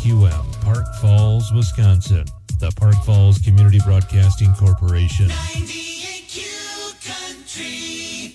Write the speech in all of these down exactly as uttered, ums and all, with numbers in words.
Q M, Park Falls, Wisconsin. The Park Falls Community Broadcasting Corporation. ninety-eight Q Country.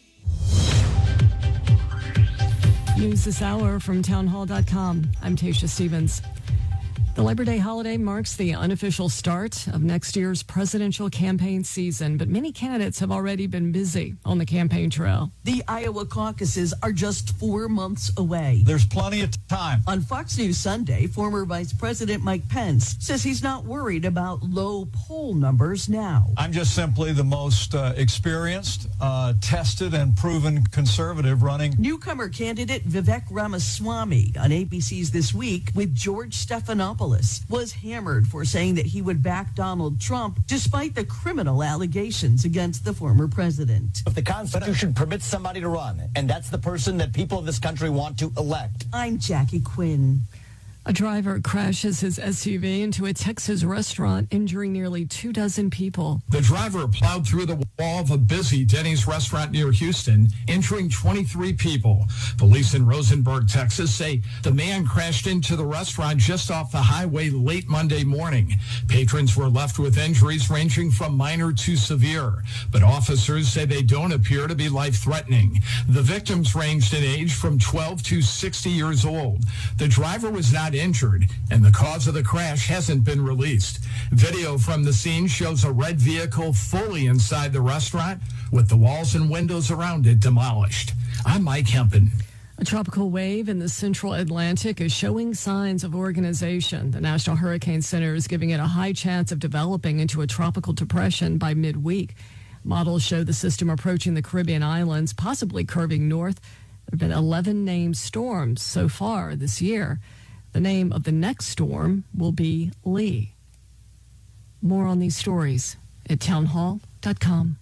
News this hour from townhall dot com. I'm Tasha Stevens. The Labor Day holiday marks the unofficial start of next year's presidential campaign season, but many candidates have already been busy on the campaign trail. The Iowa caucuses are just four months away. There's plenty of time. On Fox News Sunday, former Vice President Mike Pence says he's not worried about low poll numbers now. I'm just simply the most uh, experienced, uh, tested, and proven conservative running. Newcomer candidate Vivek Ramaswamy on A B C's This Week with George Stephanopoulos was hammered for saying that he would back Donald Trump despite the criminal allegations against the former president. If the Constitution permits somebody to run, and that's the person that people of this country want to elect. I'm Jackie Quinn. A driver crashes his S U V into a Texas restaurant, injuring nearly two dozen people. The driver plowed through the wall of a busy Denny's restaurant near Houston, injuring twenty-three people. Police in Rosenberg, Texas, say the man crashed into the restaurant just off the highway late Monday morning. Patrons were left with injuries ranging from minor to severe, but officers say they don't appear to be life-threatening. The victims ranged in age from twelve to sixty years old. The driver was not injured, and the cause of the crash hasn't been released. Video from the scene shows a red vehicle fully inside the restaurant with the walls and windows around it demolished. I'm Mike Hempen. A tropical wave in the central Atlantic is showing signs of organization. The National Hurricane Center is giving it a high chance of developing into a tropical depression by midweek. Models show the system approaching the Caribbean islands, possibly curving north. There have been eleven named storms so far this year. The name of the next storm will be Lee. More on these stories at townhall dot com.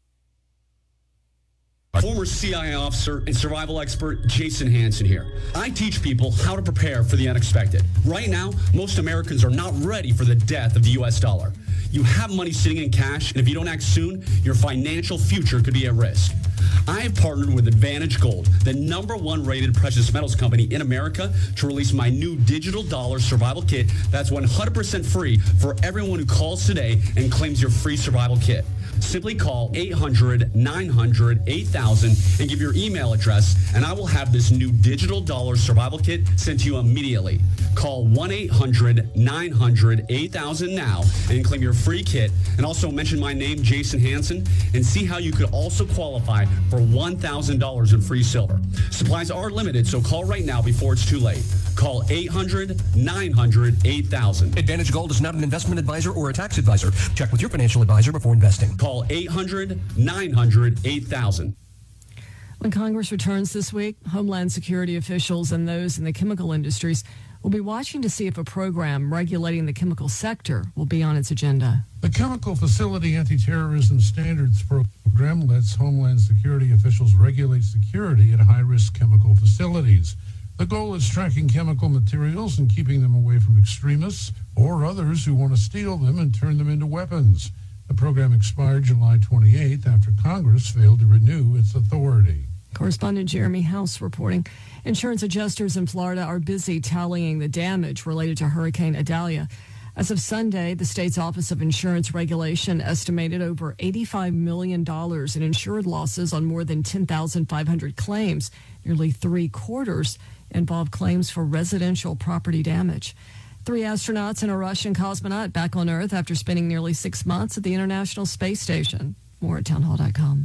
Former C I A officer and survival expert Jason Hansen here. I teach people how to prepare for the unexpected. Right now, most Americans are not ready for the death of the U S dollar. You have money sitting in cash, and if you don't act soon, your financial future could be at risk. I have partnered with Advantage Gold, the number one rated precious metals company in America, to release my new digital dollar survival kit that's one hundred percent free for everyone who calls today and claims your free survival kit. Simply call eight hundred, nine hundred, eight thousand and give your email address, and I will have this new digital dollar survival kit sent to you immediately. Call one eight hundred, nine hundred, eight thousand now and claim your free kit, and also mention my name, Jason Hansen, and see how you could also qualify for one thousand dollars in free silver. Supplies are limited, so call right now before it's too late. Call eight hundred, nine hundred, eight thousand. Advantage Gold is not an investment advisor or a tax advisor. Check with your financial advisor before investing. Call eight hundred, nine hundred, eight thousand. When Congress returns this week, Homeland Security officials and those in the chemical industries will be watching to see if a program regulating the chemical sector will be on its agenda. The Chemical Facility Anti-Terrorism Standards Program lets Homeland Security officials regulate security at high-risk chemical facilities. The goal is tracking chemical materials and keeping them away from extremists or others who want to steal them and turn them into weapons. The program expired July twenty-eighth after Congress failed to renew its authority. Correspondent Jeremy House reporting. Insurance adjusters in Florida are busy tallying the damage related to Hurricane Idalia. As of Sunday, the state's Office of Insurance Regulation estimated over eighty-five million dollars in insured losses on more than ten thousand five hundred claims. Nearly three quarters involve claims for residential property damage. Three astronauts and a Russian cosmonaut back on Earth after spending nearly six months at the International Space Station. More at townhall dot com.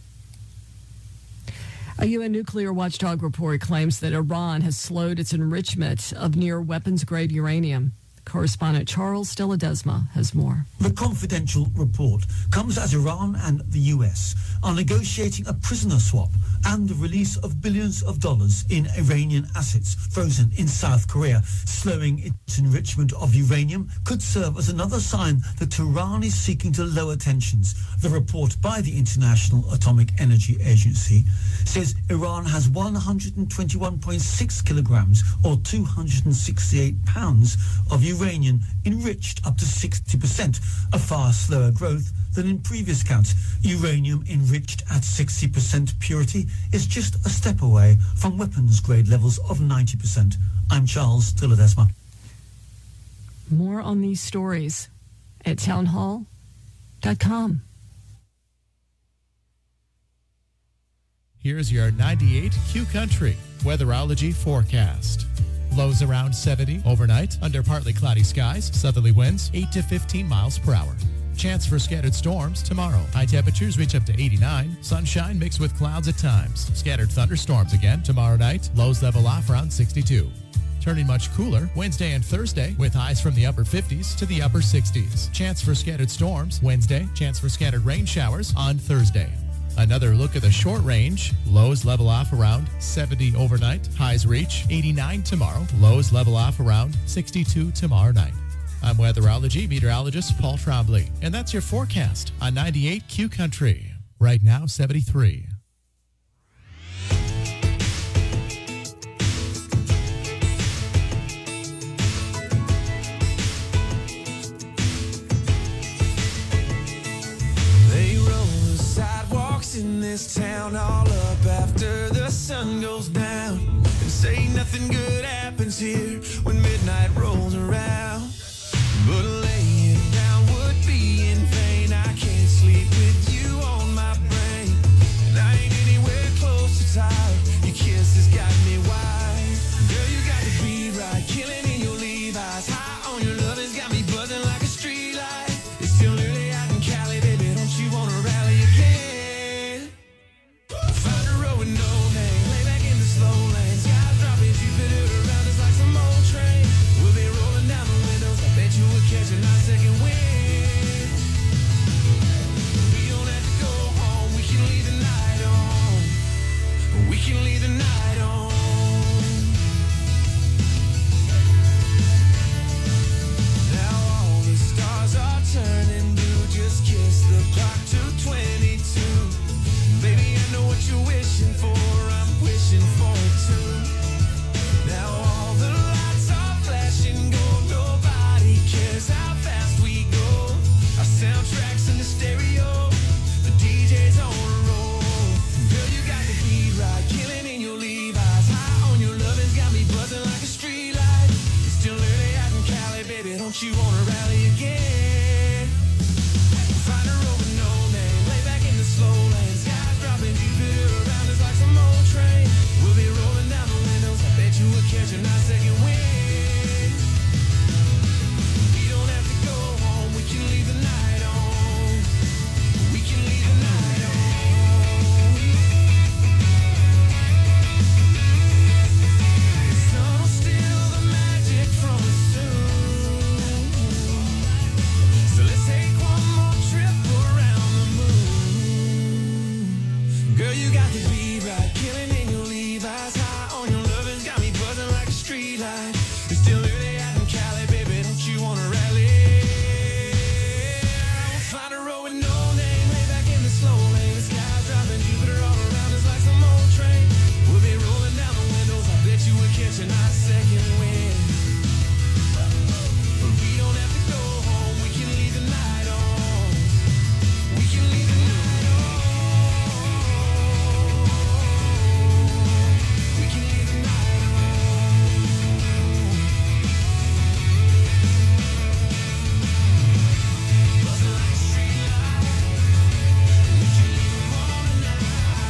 A U N nuclear watchdog report claims that Iran has slowed its enrichment of near weapons-grade uranium. Correspondent Charles De Ledesma has more. The confidential report comes as Iran and the U S are negotiating a prisoner swap and the release of billions of dollars in Iranian assets frozen in South Korea. Slowing its enrichment of uranium could serve as another sign that Tehran is seeking to lower tensions. The report by the International Atomic Energy Agency says Iran has one hundred twenty-one point six kilograms or two hundred sixty-eight pounds of uranium enriched up to sixty percent, a far slower growth than in previous counts. Uranium enriched at sixty percent purity is just a step away from weapons grade levels of ninety percent. I'm Charles De Ledesma. More on these stories at townhall dot com. Here's your ninety-eight Q Country weatherology forecast. Lows around seventy overnight under partly cloudy skies, southerly winds eight to fifteen miles per hour. Chance for scattered storms tomorrow. High temperatures reach up to eighty-nine. Sunshine mixed with clouds at times. Scattered thunderstorms again tomorrow night. Lows level off around sixty-two. Turning much cooler Wednesday and Thursday with highs from the upper fifties to the upper sixties. Chance for scattered storms Wednesday. Chance for scattered rain showers on Thursday. Another look at the short range. Lows level off around seventy overnight. Highs reach eighty-nine tomorrow. Lows level off around sixty-two tomorrow night. I'm weatherology meteorologist Paul Trombley, and that's your forecast on ninety-eight Q Country. Right now, seventy-three. They roll the sidewalks in this town all up after the sun goes down, and say nothing good happens here when midnight rolls around. But laying down would be in vain. I can't sleep with you on my brain, and I ain't anywhere close to tired. Your kiss has got me wild. Girl, you got the beat right, killing in your Levi's. High on your love has got me buzzing like a street light. It's still early out in Cali, baby, don't you wanna rally again? Find a road with no name, lay back in the slow lane. Skies dropping, Jupiter around us like some old train. We'll be rolling down the windows, I bet you would catch a nice second wind. We don't have to go home, we can leave the night on. We can leave the night on. Now all the stars are turning blue. Just kiss the clock to twenty-two. Baby, I know what you're wishing for, I'm wishing for it too. Now all the lights are flashing gold, nobody cares how fast we go. Our soundtrack's in the stereo, the D J's on a roll. Girl, you got the beat right, killing in your Levi's. High on your love has got me buzzing like a street light. It's still early out in Cali, baby, don't you wanna rally again? Find a road with no name, lay back in the slow lane. Skies dropping, Jupiter around us like some old train. We'll be rolling down the windows, I bet you would catch a nice second wind. We don't have to go home, we can leave the night on. We can leave the night on. The sun will steal the magic from us soon. So let's take one more trip around the moon. Girl, you got the beat right, killing in your Levi's. High on your love has got me buzzing like a street light. It's still early out in Cali, baby, don't you wanna rally? We'll find a road with no name, lay back in the slow lane. The sky's dropping, Jupiter all around us like some old train. We'll be rolling down the windows, I bet you would catch a nice second wind. But we don't have to go home, we can leave the night on. We can leave the night on. We can leave the night on. Buzzing like a street light. We can leave the morning night.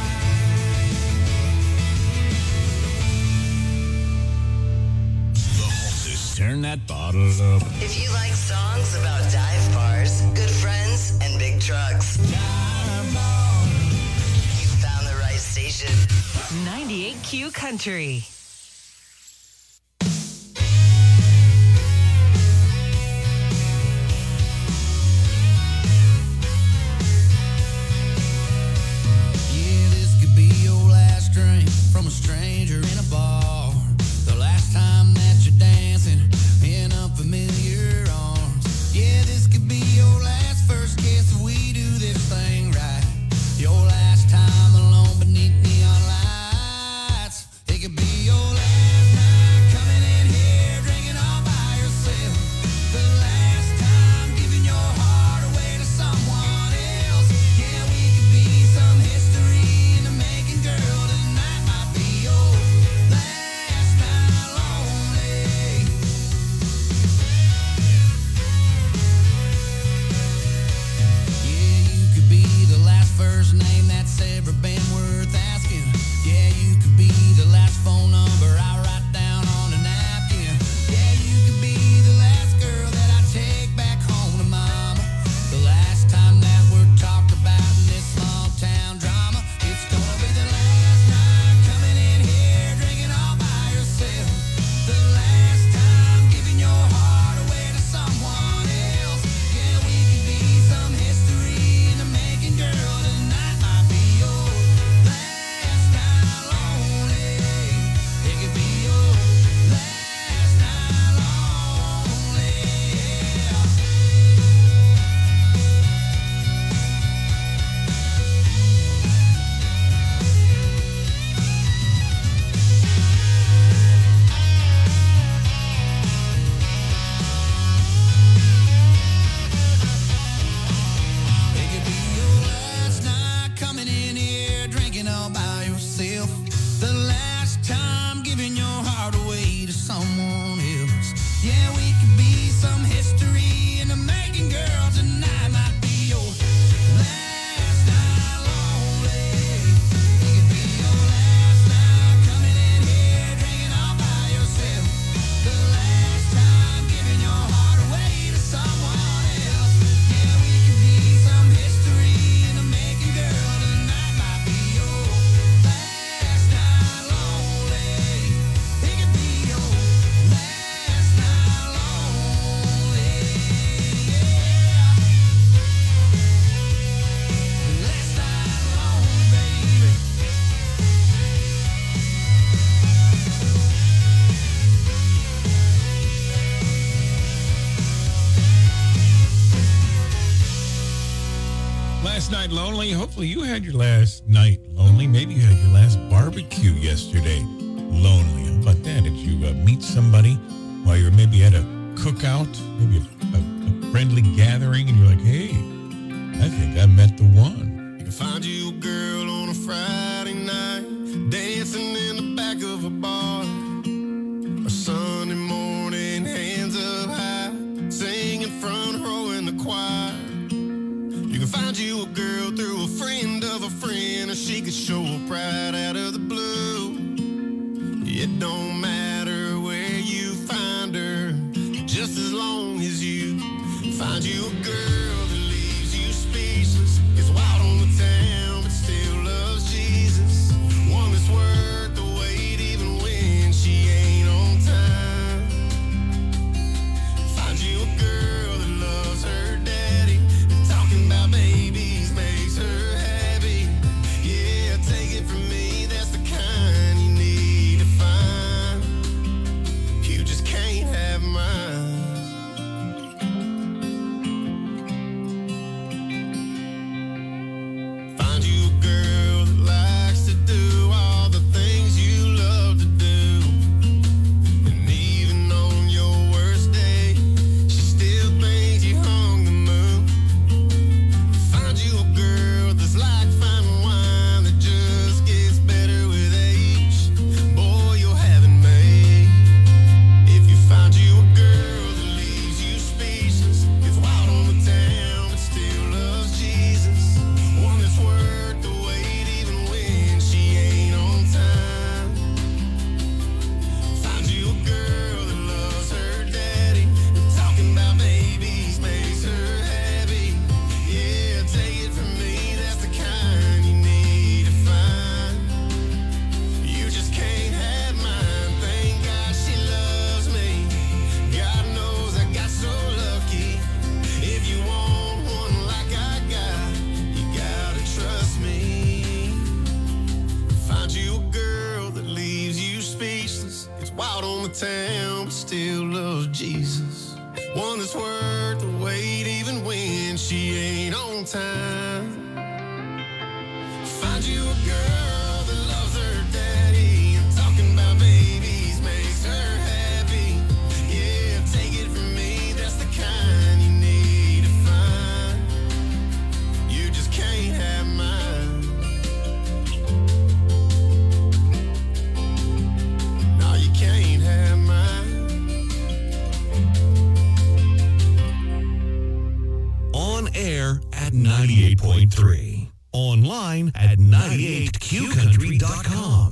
The hostess. Turn that bottle up. If you like songs about dive bars, good friends, and big trucks, you found the right station. ninety-eight Q Country. Yeah, this could be your last drink from a stranger in a bar. The last time that you're dancing in unfamiliar arms. Yeah, this could be your last first kiss if we do this thing right. Your last time alone beneath neon lights. It could be your last night coming in here drinking all by yourself. The last time giving your heart away to someone else. Yeah, we could be some history in the making, girl. Tonight might be your last that's ever been worth asking. Yeah, you could be the last phone number I write down on a napkin. Yeah, you could be the last girl that I take back home to mama. The last time that we're talked about in this small town drama. It's gonna be the last night coming in here drinking all by yourself. The last time giving your heart away to someone else. Yeah, we could be some history in the making, girl. Tonight might be your last night lonely. It could be your last night lonely. Yeah. It could be your last night coming in here drinking all by yourself. The last time giving your heart away to someone else. Yeah, we could be some history in the making, girl. Tonight might be your last night lonely. It could be your last night coming in here drinking all by yourself. The last time giving your heart away to someone else. Yeah, we could be some history in the making, girl. Tonight might be your last night lonely. It could be your last night lonely. Yeah. Last night lonely, baby. Last night lonely. Hopefully you had your last night lonely. Maybe you had your last barbecue yesterday lonely. How about that? Did you uh, meet somebody while you're maybe at a cookout, maybe a, a, a friendly gathering, and you're like, hey, I think I met the one. You can find you a girl on a Friday night, dancing in the back of a bar. A Sunday morning, hands up high, singing front row in the choir. You can find you a girl through a friend of a friend, or she could show up right out of the blue. It don't matter where you find her, just as long as you find you a girl that leaves you speechless. Gets wild on the town, but still loves Jesus. One that's worth the wait, even when she ain't on time. Find you a girl that loves her daddy, talking about babies makes her happy. Yeah, take it from me, that's the kind you need to find. You just can't have mine. Find you a girl that likes to do all the things you love to do. And even on your worst day, she still thinks you hung the moon. Find you a girl that's like fine wine that just gets better with age. Boy, you'll have it made. If you find you a girl that leaves you speechless, gets wild on the town but still loves Jesus. One that's worth the wait even when she ain't on time. Find you a girl that loves her daddy, talking about babies makes her happy. Yeah, take it from me, that's the kind you need to find. You just can't have mine. Thank God she loves me. God knows I got so lucky. If you want one like I got, you gotta trust me. Find you a girl that leaves you speechless. It's wild on the town, but still loves Jesus. One that's worth the wait, even when she ain't on time. Find you a girl that loves her daddy, and talking about babies makes her happy. Yeah, take it from me, that's the kind you need to find. You just can't have mine. No, you can't have mine. On air at ninety-eight point three. Online online at ninety-eight q country dot com.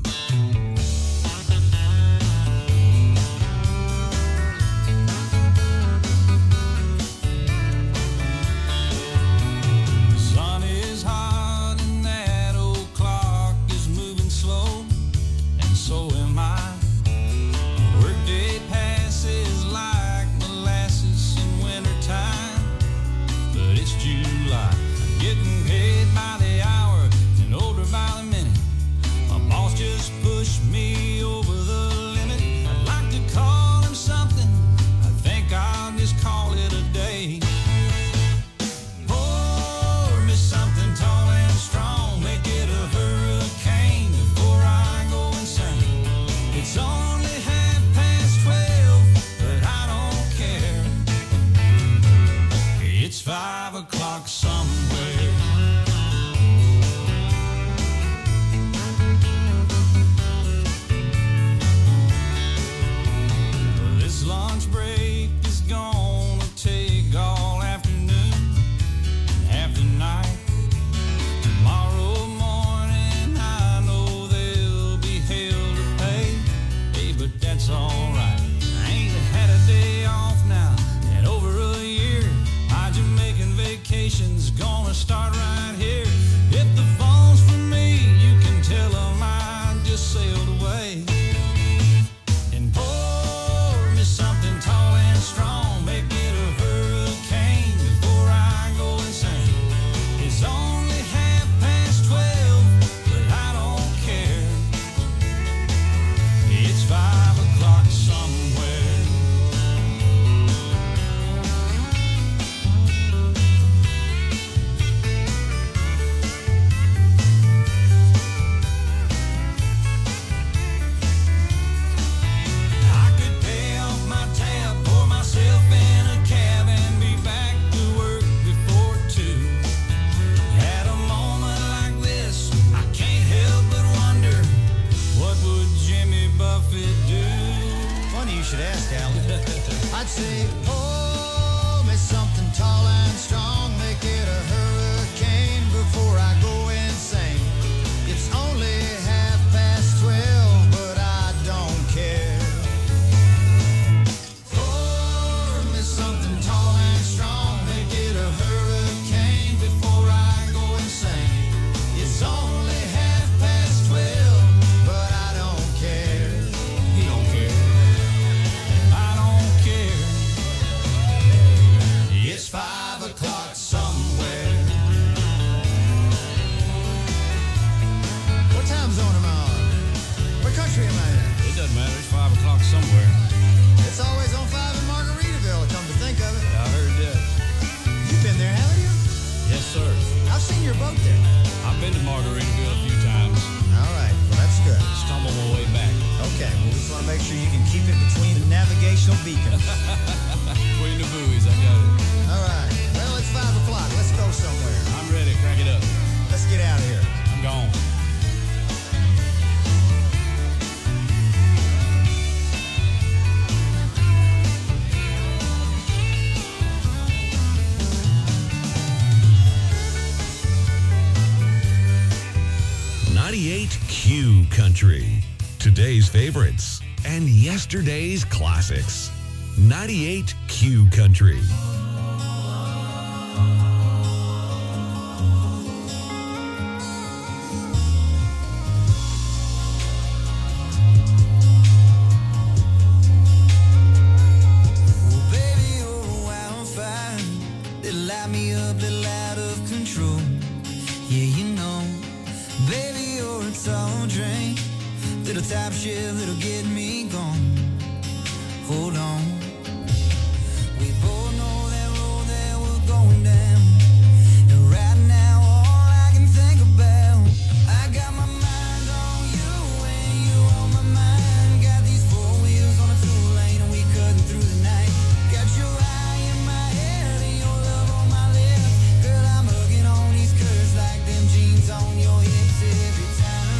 ninety-eight Q Country. Today's favorites and yesterday's classics. ninety-eight Q Country.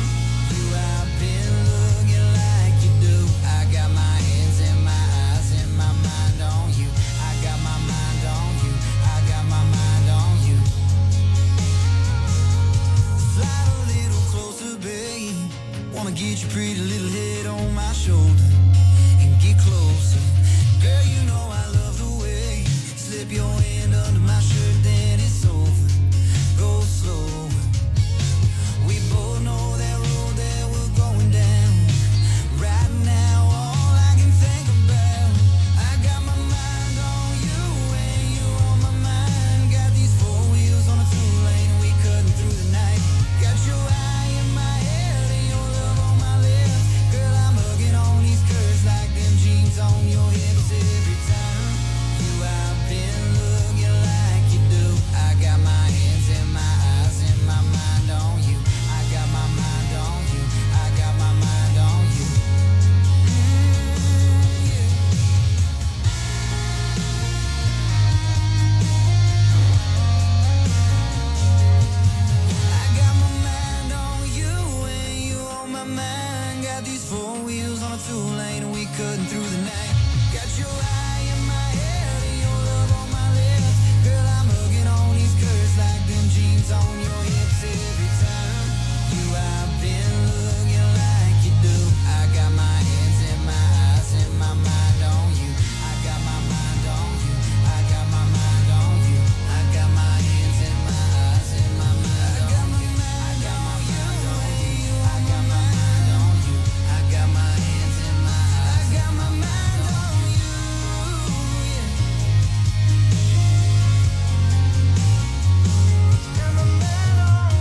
You have been looking like you do. I got my hands and my eyes and get your pretty little head on my shoulder and get closer. Girl, you know I love the way you slip your hand under my shirt, then it's over. Go slow. We both know that road that we're going down. Right now, all I can think about, I got my mind on you and you on my mind. Got these four wheels on a two-lane, we cutting through the night. Got your eye in my head and your love on my lips. Girl, I'm hugging on these curves like them jeans on your hips every time. You I've been looking like you do. I got my hands and my eyes and my mind on you. I got my mind on you. I got my mind on you. Mm, yeah. I got my mind on you and you on my mind. Got these four wheels on a two-lane and we cutting through the night. Got your eye in my head and your love on my lips. Girl, I'm hugging on these curves like them jeans on your hips every time. You I've been looking like you do. I got my hands and my eyes and my mind on you. I got my mind on you. I got my mind on you. I got my hands and my eyes and my mind on you. I got my mind on you. I got my mind on you. I got my hands and my eyes. I got my mind on you. Yeah. Got my mind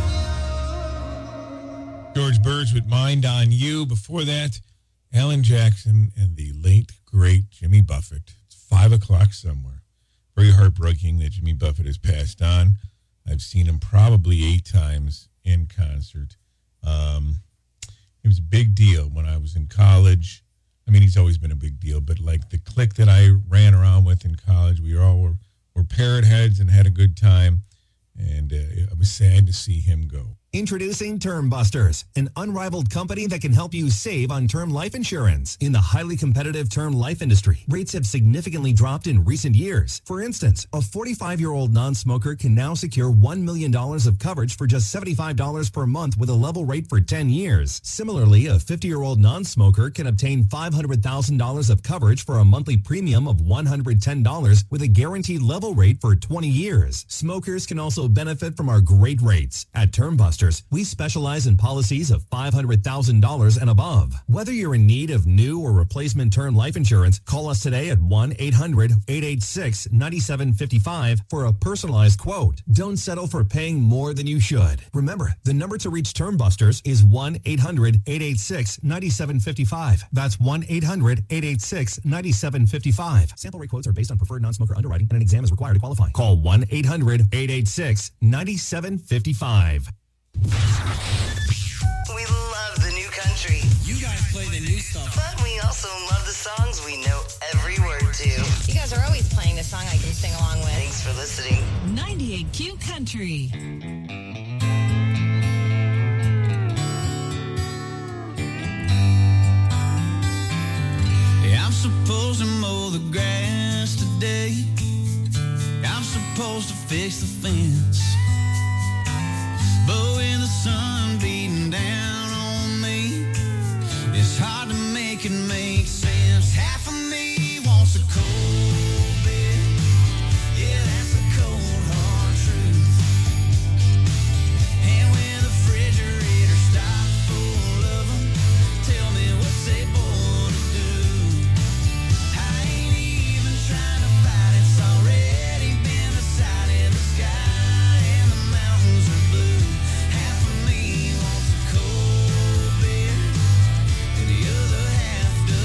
on you. George Burns with Mind on You. Before that, Alan Jackson and the late, great Jimmy Buffett. It's five o'clock somewhere. Very heartbreaking that Jimmy Buffett has passed on. I've seen him probably eight times in concert. Um, it was a big deal when I was in college. I mean, he's always been a big deal, but like the clique that I ran around with in college, we all were, were parrot heads and had a good time. And uh, I was sad to see him go. Introducing Term Busters, an unrivaled company that can help you save on term life insurance. In the highly competitive term life industry, rates have significantly dropped in recent years. For instance, a forty-five-year-old non-smoker can now secure one million dollars of coverage for just seventy-five dollars per month with a level rate for ten years. Similarly, a fifty-year-old non-smoker can obtain five hundred thousand dollars of coverage for a monthly premium of one hundred ten dollars with a guaranteed level rate for twenty years. Smokers can also benefit from our great rates. At Term Busters, we specialize in policies of five hundred thousand dollars and above. Whether you're in need of new or replacement term life insurance, call us today at one eight hundred eight eight six nine seven five five for a personalized quote. Don't settle for paying more than you should. Remember, the number to reach Term Busters is one eight hundred eight eight six nine seven five five. That's one eight hundred eight eight six nine seven five five. Sample rate quotes are based on preferred non-smoker underwriting and an exam is required to qualify. Call one eight hundred eight eight six nine seven five five. We love the new country. You guys play the new stuff. But we also love the songs we know every word to. You guys are always playing a song I can sing along with. Thanks for listening. ninety-eight Q Country. Yeah, I'm supposed to mow the grass today. I'm supposed to fix the fence. But when the sun beating down on me, it's hard to make it make sense. Half of me wants a cold beer. Yeah, that's the cold hard truth. And when the refrigerator stops full of them, tell me what's they born to do. I ain't even trying to fight, it's already been decided. The sky and the mountains are blue. Half of me wants a cold beer, and the other half does.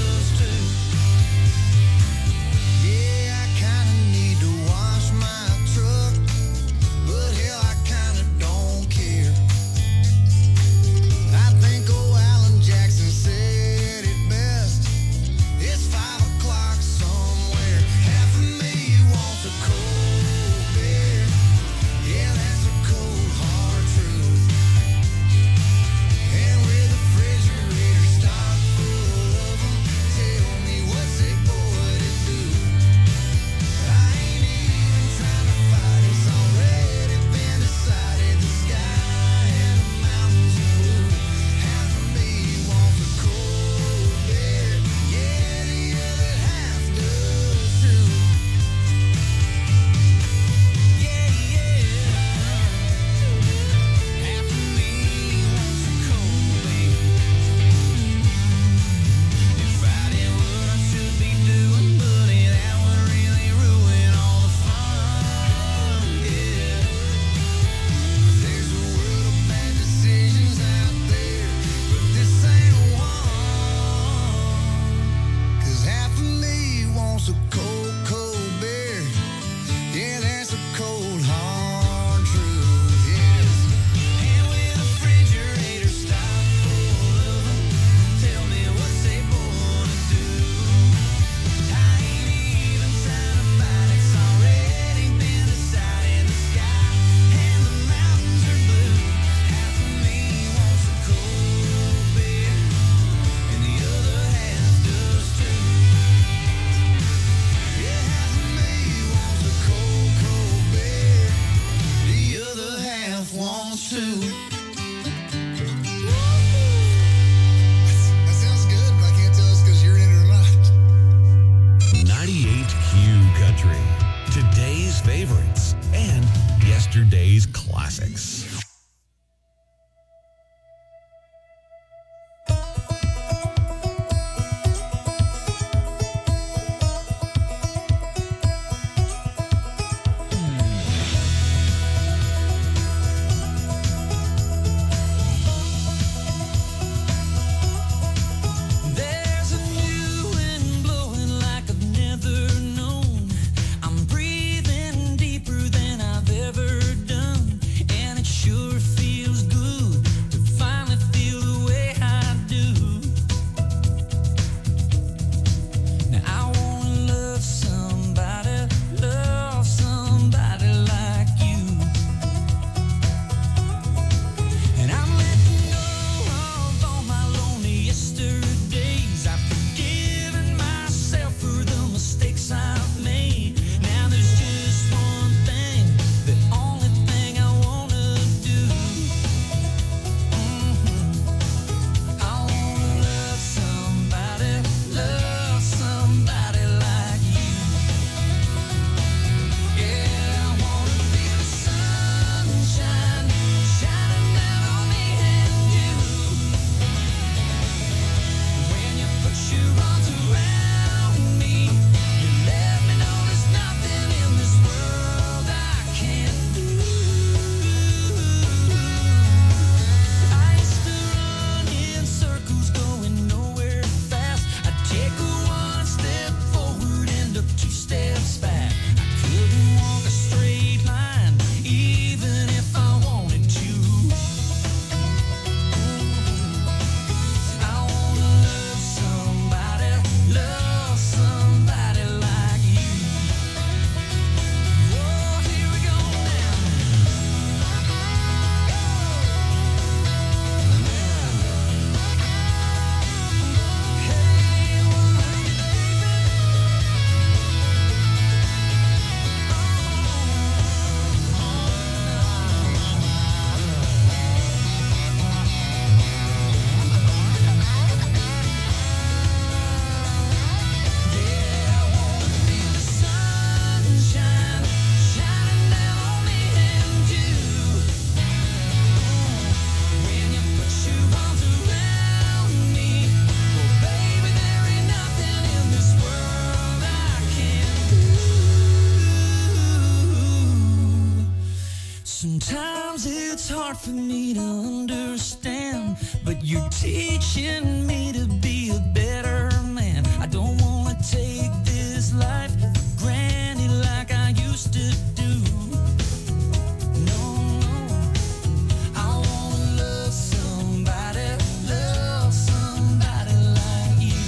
for me to understand, but you're teaching me to be a better man. I don't want to take this life for granted like I used to do. No, no, I want to love somebody, love somebody like you.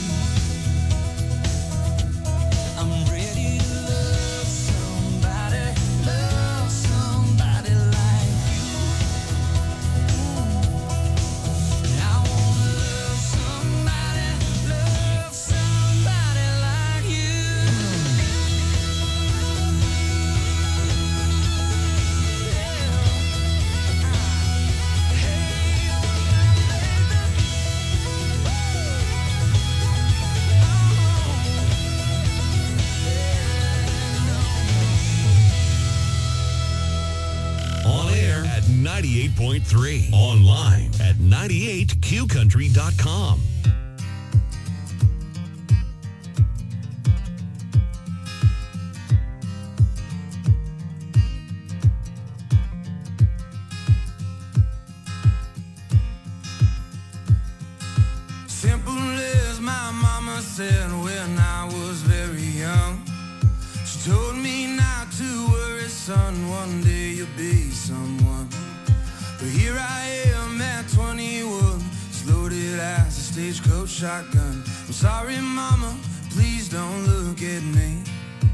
I'm ready to love somebody, love somebody like you. I want to love somebody, love somebody like you. On air at ninety-eight point three. Online at ninety-eight q country dot com. Simple as my mama said when I was very young. She told me not to worry, son, one day you'll be someone. But here I am at twenty-one, it's loaded as a stagecoach shotgun. I'm sorry, mama, please don't look at me.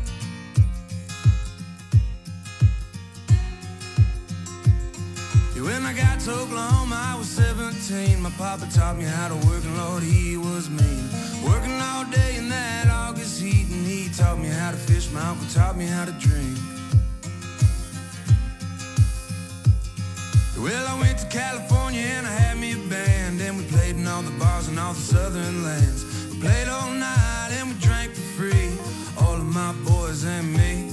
Yeah, when I got to Oklahoma, I was seventeen. My papa taught me how to work, and Lord, he was mean. Working all day in that August heat, and he taught me how to fish. My uncle taught me how to drink. Well, I went to California and I had me a band, and we played in all the bars in all the southern lands. We played all night and we drank for free, all of my boys and me.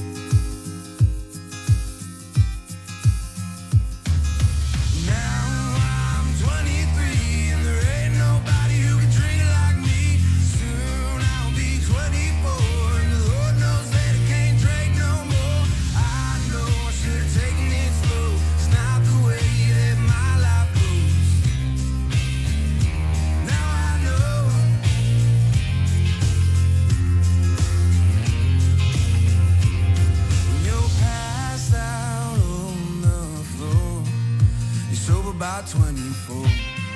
Now I'm twenty-three and there ain't nobody who can drink like me. Soon I'll be twenty-four and the Lord knows that I can't drink no more. I know I should have taken it slow. It's not the way that my life goes. Now I know. When you're passed out on the floor, you're sober by twenty-four.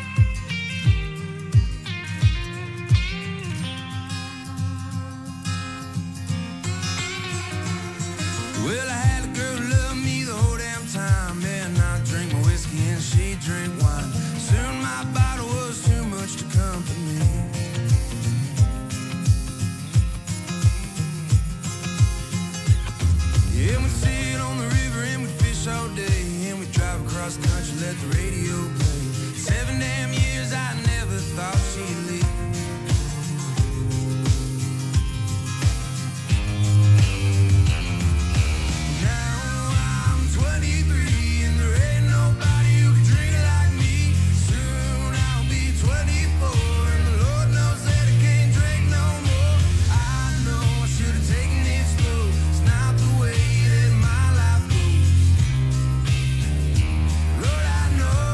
Well, I had a girl who loved me the whole damn time, and I drink my whiskey and she drink wine. Soon my bottle was too much to comfort me. Yeah, we'd sit on the river and we'd fish all day, and we'd drive across the country, let the radio play. Seven damn years I never thought she'd leave. Now I'm twenty-three and there ain't nobody who can drink like me. Soon I'll be twenty-four and the Lord knows that I can't drink no more. I know I should have taken it slow. It's not the way that my life goes. Lord, I know.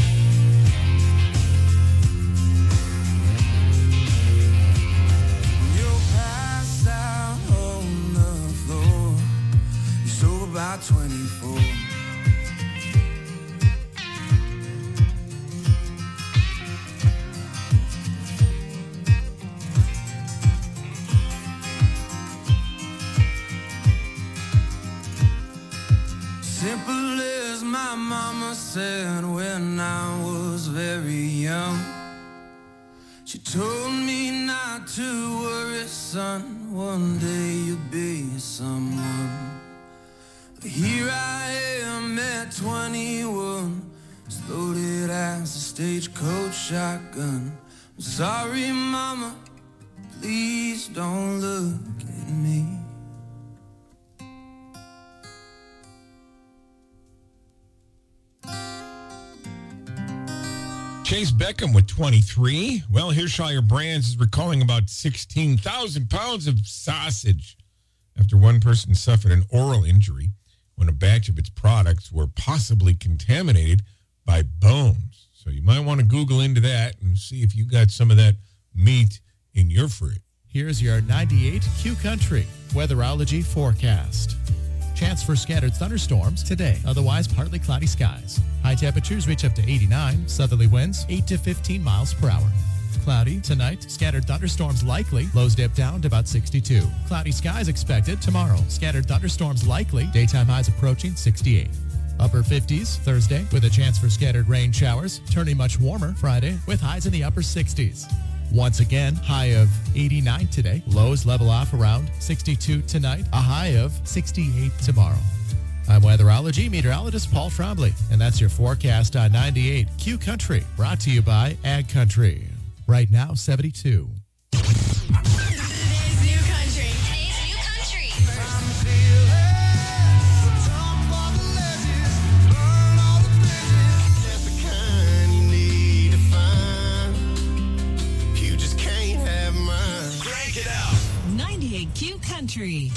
You're passed out on the floor. You're sober by twenty-four. Simple as my mama said when I was very young. She told me not to worry, son, one day you'll be someone. But here I am at twenty-one, as loaded as a stagecoach shotgun. I'm sorry, mama, please don't look at me. Chase Beckham with twenty-three. Well, Hirshire Brands is recalling about sixteen thousand pounds of sausage after one person suffered an oral injury when a batch of its products were possibly contaminated by Bones. So you might want to Google into that and see if you got some of that meat in your fridge. Here's your ninety-eight Q Country weatherology forecast. Chance for scattered thunderstorms today. Otherwise, partly cloudy skies. High temperatures reach up to eighty-nine. Southerly winds eight to fifteen miles per hour. Cloudy tonight. Scattered thunderstorms likely. Lows dip down to about sixty-two. Cloudy skies expected tomorrow. Scattered thunderstorms likely. Daytime highs approaching sixty-eight. Upper fifties Thursday with a chance for scattered rain showers. Turning much warmer Friday with highs in the upper sixties. Once again, high of eighty-nine today. Lows level off around sixty-two tonight. A high of sixty-eight tomorrow. I'm weatherology meteorologist Paul Trombley, and that's your forecast on ninety-eight Q Country, brought to you by Ag Country. Right now, seventy-two. Today's new country. Today's new country. ninety-eight Q Country.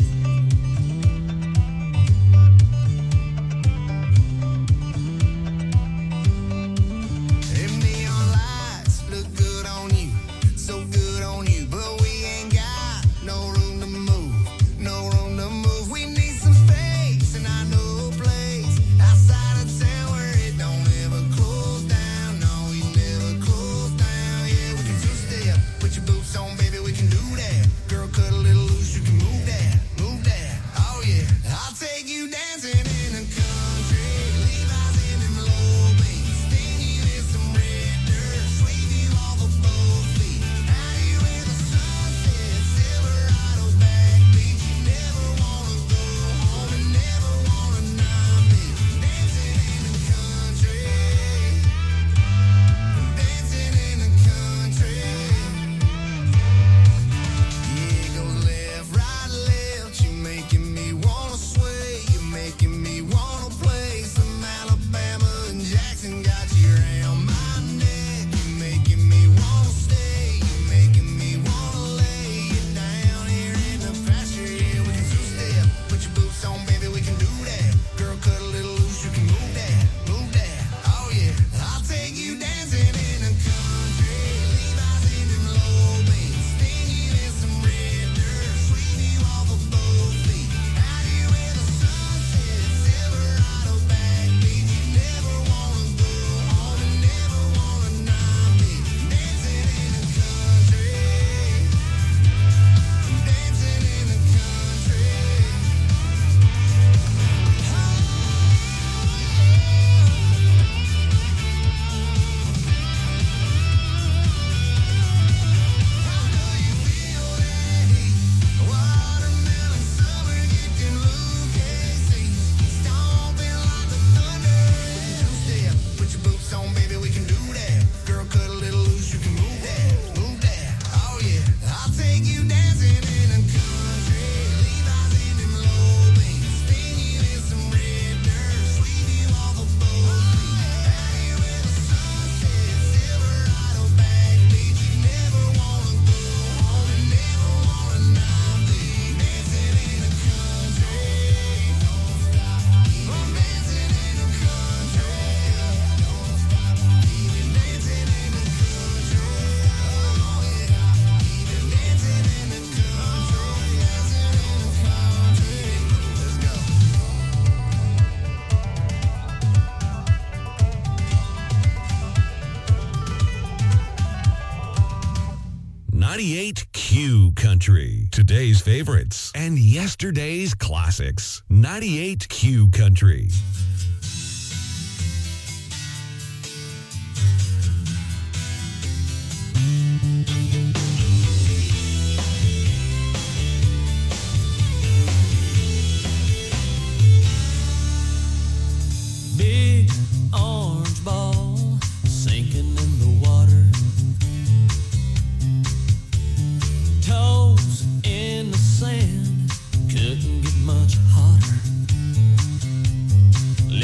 ninety-eight Q Country. Today's favorites and yesterday's classics. ninety-eight Q Country. Big orange ball sinking in the water. Toes in the sand, couldn't get much hotter.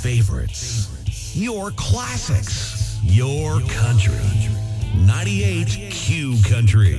favorites. Your classics. Your country. ninety-eight Q Country.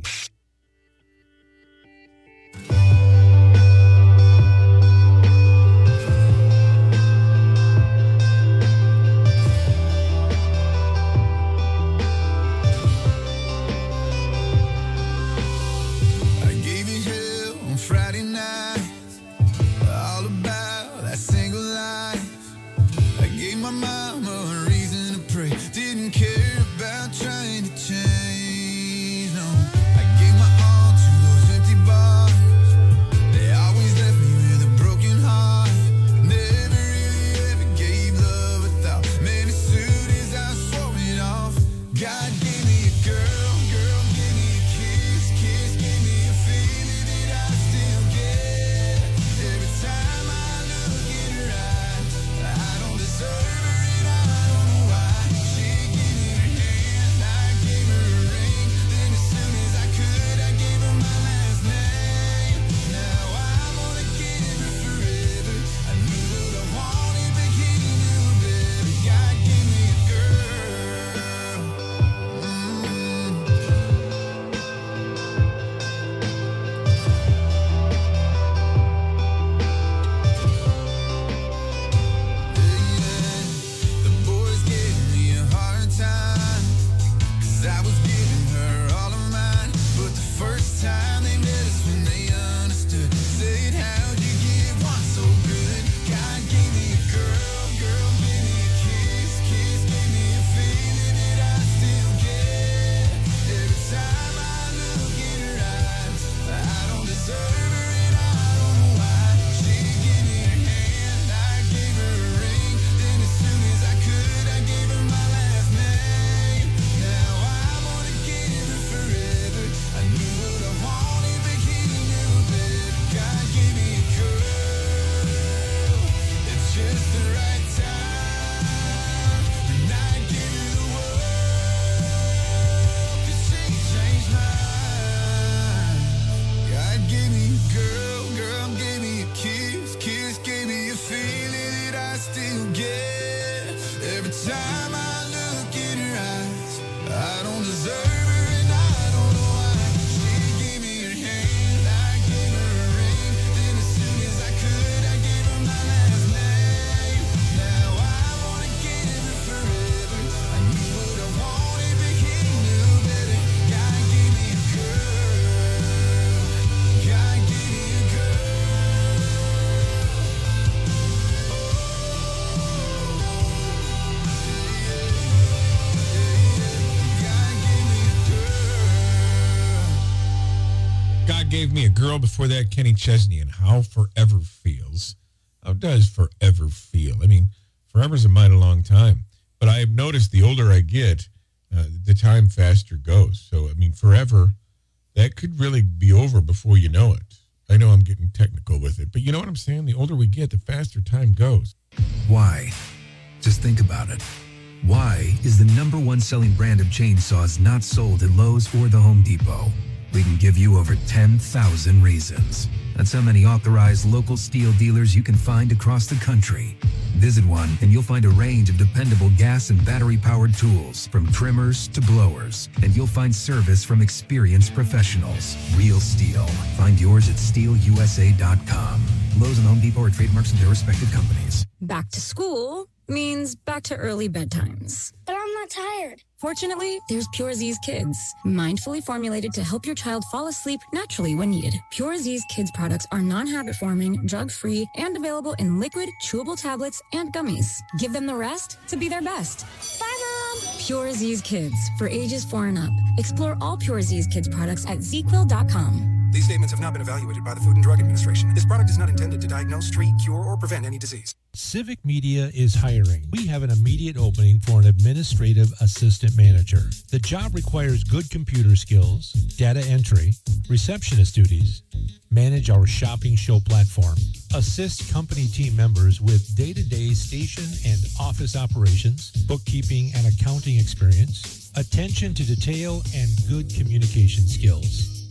Gave Me a Girl. Before that, Kenny Chesney and How Forever Feels. How does forever feel? I mean, forever's a mighty long time. But I've noticed the older I get, uh, the time faster goes. So, I mean, forever, that could really be over before you know it. I know I'm getting technical with it, but you know what I'm saying? The older we get, the faster time goes. Why? Just think about it. Why is the number one selling brand of chainsaws not sold at Lowe's or the Home Depot? We can give you over ten thousand reasons. That's how many authorized local steel dealers you can find across the country. Visit one and you'll find a range of dependable gas and battery-powered tools, from trimmers to blowers. And you'll find service from experienced professionals. Real steel. Find yours at steel U S A dot com. Lowe's and Home Depot are trademarks of their respective companies. Back to school means back to early bedtimes. But I'm not tired. Fortunately, there's Pure Z's Kids, mindfully formulated to help your child fall asleep naturally when needed. Pure Z's Kids products are non-habit forming, drug-free, and available in liquid, chewable tablets, and gummies. Give them the rest to be their best. Bye, Mom! Pure Z's Kids, for ages four and up. Explore all Pure Z's Kids products at Z Quill dot com. These statements have not been evaluated by the Food and Drug Administration. This product is not intended to diagnose, treat, cure, or prevent any disease. Civic Media is hiring. We have an immediate opening for an administrative assistant manager. The job requires good computer skills, data entry, receptionist duties, manage our shopping show platform, assist company team members with day-to-day station and office operations, bookkeeping and accounting experience, attention to detail, and good communication skills.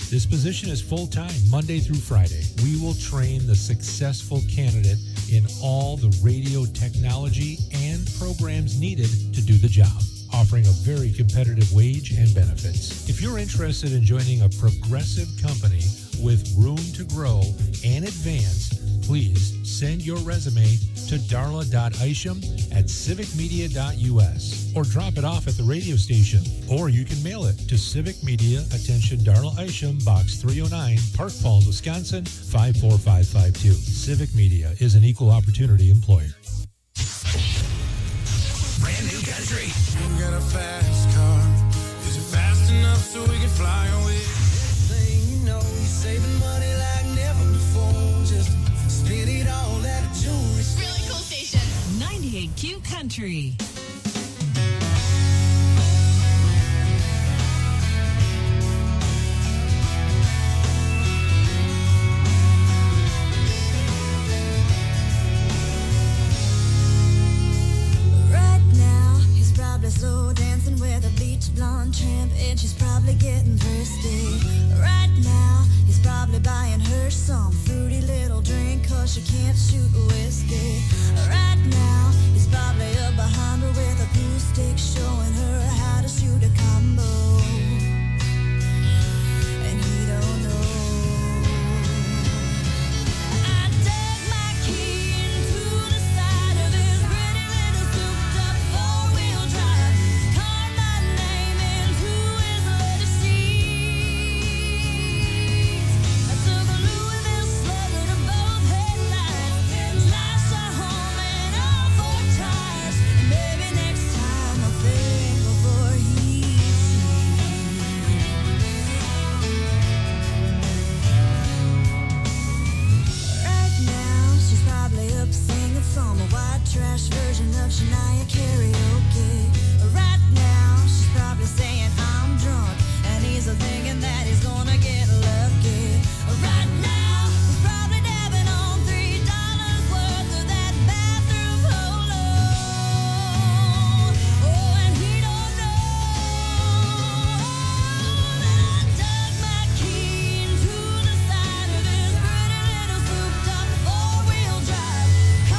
This position is full-time, Monday through Friday. We will train the successful candidate in all the radio technology and programs needed to do the job, offering a very competitive wage and benefits. If you're interested in joining a progressive company with room to grow and advance, please send your resume to darla dot isham at civic media dot u s or drop it off at the radio station. Or you can mail it to Civic Media, attention Darla Isham, Box three oh nine, Park Falls, Wisconsin, five four five five two. Civic Media is an equal opportunity employer. Brand new country. You got a fast car. Is it fast enough so we can fly away? Thing you know, you're saving money like never before. Just spend it all at a jewelry store. Really cool station. ninety-eight Q Country. Slow dancing with a bleach blonde tramp, and she's probably getting thirsty. Right now, he's probably buying her some fruity little drink, cause she can't shoot whiskey. Right now, he's probably up behind her with a glue stick, showing her how to shoot a combo. And he don't know. I dug my key into the side of his pretty little souped up four-wheel drive. From a white trash version of Shania karaoke. Right now, she's probably saying I'm drunk, and he's thinking that he's gonna get lucky. Right now, he's probably dabbing on three dollars worth of that bathroom polo. Oh, and he don't know that I dug my key into the side of his pretty little souped up four-wheel drive.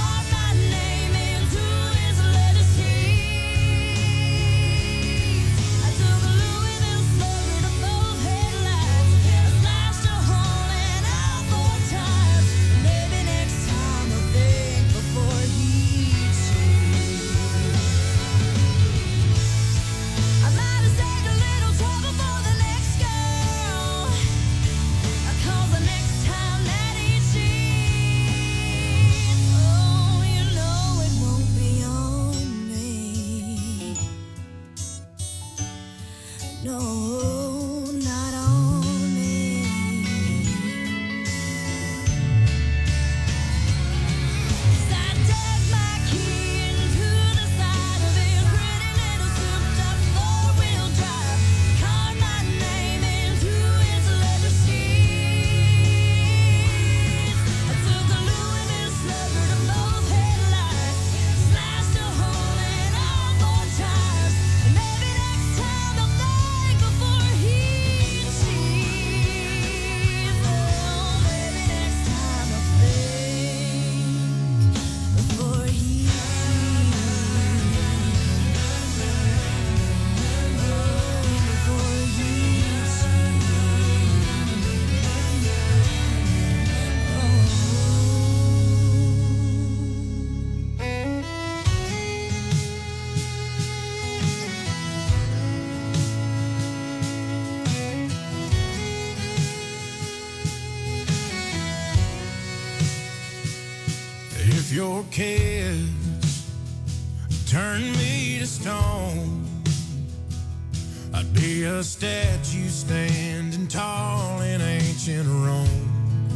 If your kids turn me to stone, I'd be a statue standing tall in ancient Rome.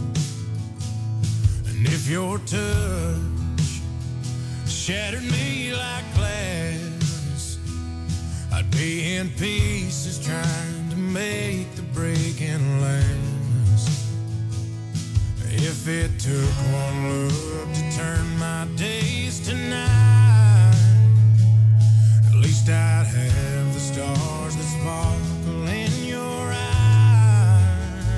And if your touch shattered me like glass, I'd be in pieces trying to make the breaking last. If it took one look to turn my days to night, at least I'd have the stars that sparkle in your eyes.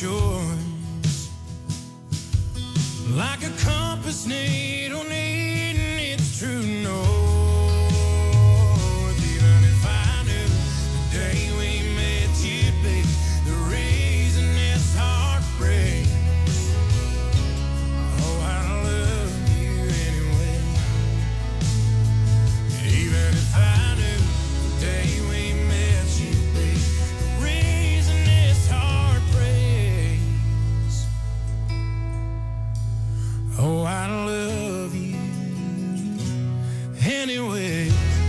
yours. Like a compass needle needing its true north. Even if I knew the day we met you'd be the reason this heartbreak. Oh, I love you anyway. Even if I knew the day we met you'd be the reason this heart breaks. Oh, I love you anyway.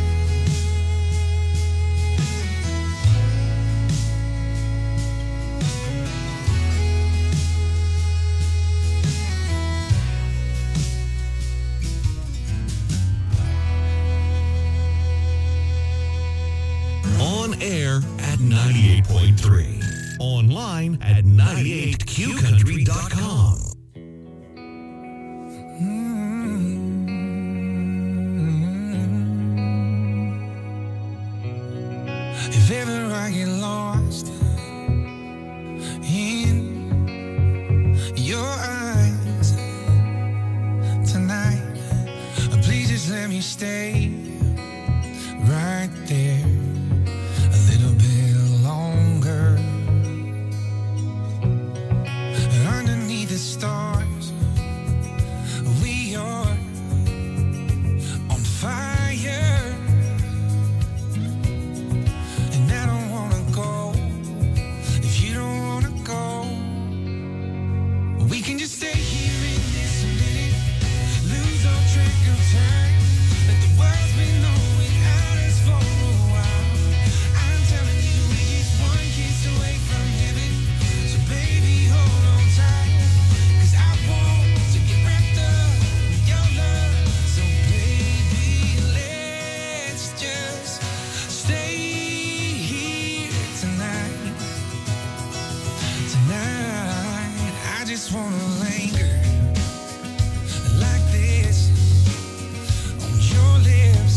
On air at ninety-eight point three. Online at ninety-eight q country dot com. If ever I get lost in your eyes tonight, please just let me stay right there a little bit longer. And underneath the stars, we are on fire. And I don't wanna go if you don't wanna go. We can just stay here in this minute, lose all track of time. Let the world spin on without us for a while. I'm telling you, we're just one kiss away from heaven. So baby, hold on tight, 'cause I want to get wrapped up in your love. So baby, let's just stay here tonight. Tonight, I just wanna linger like this on your lips.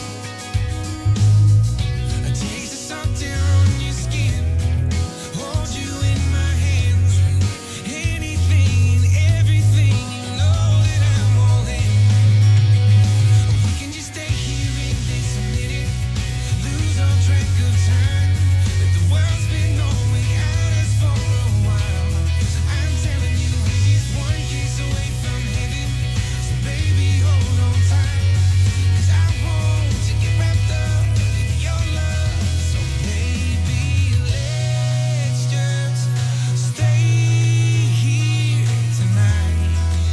A taste of salt air on your skin. Hold you in my hands. Anything and everything, you know that I'm all in. We can just stay here in this minute, lose all track of time. Let the world spin on without us for a while. I'm telling you, we're just one kiss away from heaven. So baby, hold on tight, 'cause I want to get wrapped up in your love. So baby, let's just stay here tonight.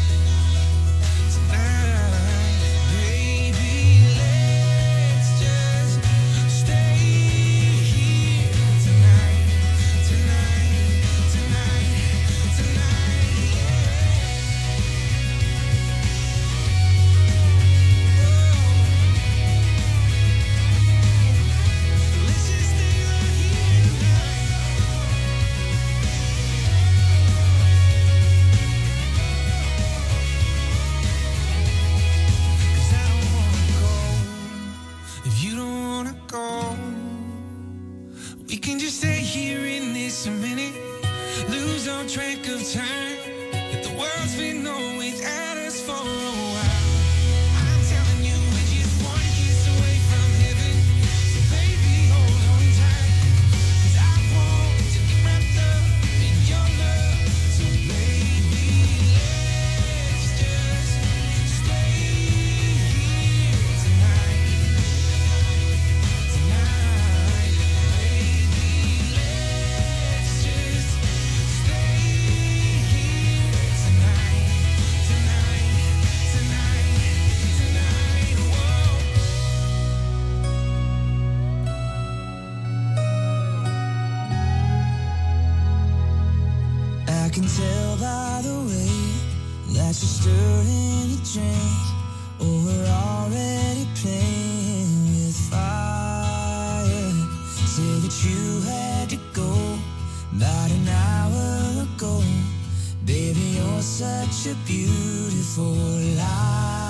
Tonight, baby, let's just stay here tonight. Tonight, tonight, tonight, let's just stay right here tonight. 'Cause I don't wanna go if you don't wanna go. We can just stay here in this minute, lose all track of time. Let the world spin on without us for a while. I'm telling you, we're just one kiss away from heaven. So baby, hold on tight, 'cause I want to get wrapped up in your love. So baby, let's just stay here tonight. Tonight, baby, let's just stay here tonight. Tonight, tonight, tonight, whoa. I can tell by the way that you're stirring the drink. Oh, we're already playing with fire. Say that you had to go about an hour ago. Baby, you're such a beautiful lie.